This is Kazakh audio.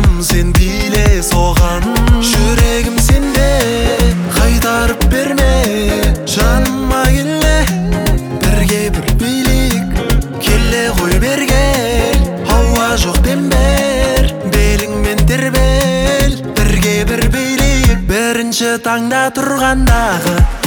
айтам, сен биле соған. Жүрегім сенде, қайтарып берме. Жаныма келе, бірге бір билік. Келе қой берге, ауа жоқ дембер. Беліңмен тербел, бірге бір билік. Бірінші таңда тұрғандағы